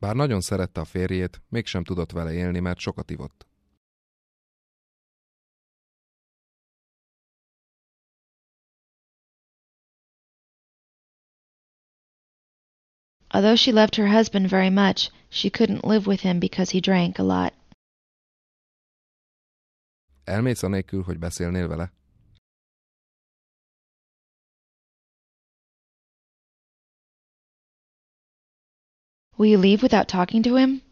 Bár nagyon szerette a férjét, mégsem tudott vele élni, mert sokat ivott. Although she loved her husband very much, she couldn't live with him because he drank a lot. Elmész anélkül, hogy beszélnél vele? Will you leave without talking to him?